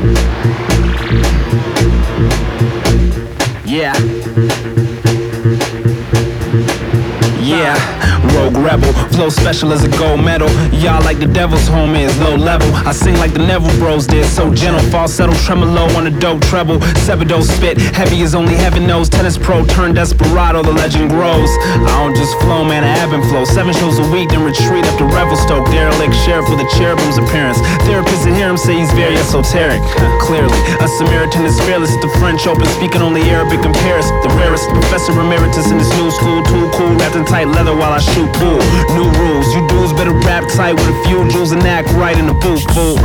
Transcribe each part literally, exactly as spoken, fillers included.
Yeah. Yeah, rogue rebel, flow special as a gold medal. Y'all like the devil's home is low level. I sing like the Neville Bros did, so gentle. Falsetto, tremolo on a dope treble. Sebado spit, heavy as only heaven knows. Tennis pro turned desperado, the legend grows. I don't just flow, man, I ebb and flow. Seven shows a week, then retreat up to Revelstoke. Derelict sheriff with a cherubim's appearance. Therapists that hear him say he's very esoteric. Clearly, a Samaritan is fearless at the French Open, speaking only Arabic in Paris. The rarest Professor Emeritus in this new school, too cool, wrapped in tight leather while I shoot pool. New rules, you dudes better rap tight with a few jewels and act right in the booth, fool.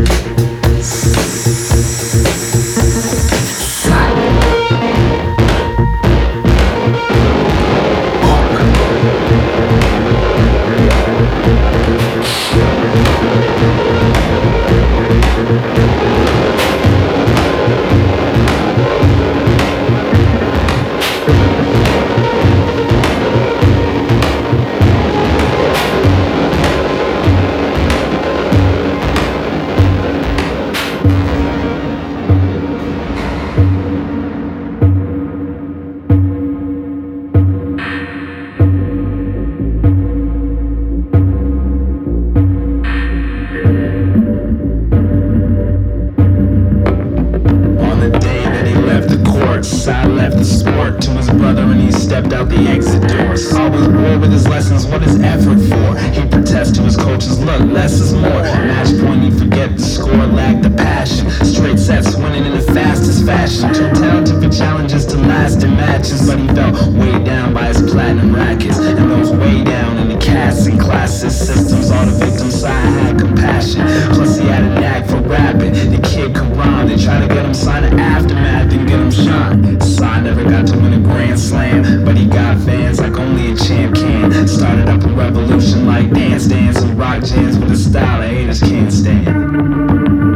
I left the sport to his brother and he stepped out the exit doors. Always bored with his lessons, what is effort for? He protests to his coaches, look, less is more. Match point, he forget the score, lack the passion. Straight sets, winning in the fastest fashion. Too talented for challenges to last in matches, but he felt weighed down by his platinum rackets. And those way down in the casting classes, systems, all the victims side had compassion. Plus he had a knack for rapping. The kid could rhyme, they try to get him signed to Aftermath and get him shot. Sai never got to win a grand slam, but he got fans like only a champ can. Started up a revolution like dance dance and rock jams with a style that haters can't stand.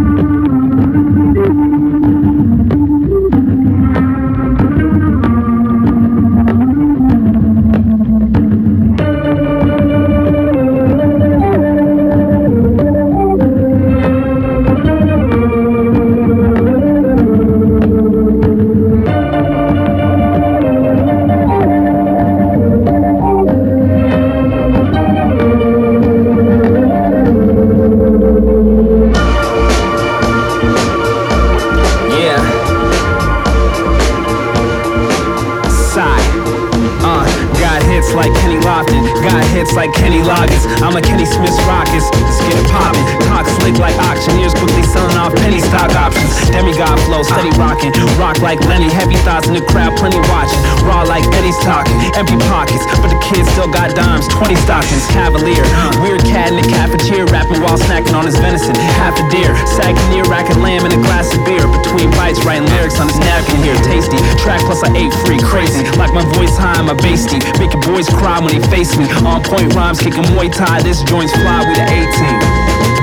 Like Kenny Lofton, got hits like Kenny Loggins. I'm a Kenny Smith's Rockets, let's get it poppin'. Talk slick like auctioneers, quickly selling off penny stock options. Demigod flow, steady rockin', rock like Lenny. Heavy thoughts in the crowd, plenty watching. Raw like Eddie's talking, empty pockets, but the kids still got dimes. Twenty stockings, Cavalier, weird cat in the cafeteria, rapping while snacking on his venison. Half a deer, sagging near racket lamb and a glass of beer. Between bites, writing lyrics on his napkin here, tasty. Track plus I ate free, crazy. Like my voice high, my bass deep, making boys cry when they face me. On point rhymes, kicking Muay Thai, this joint's fly, we the A-team.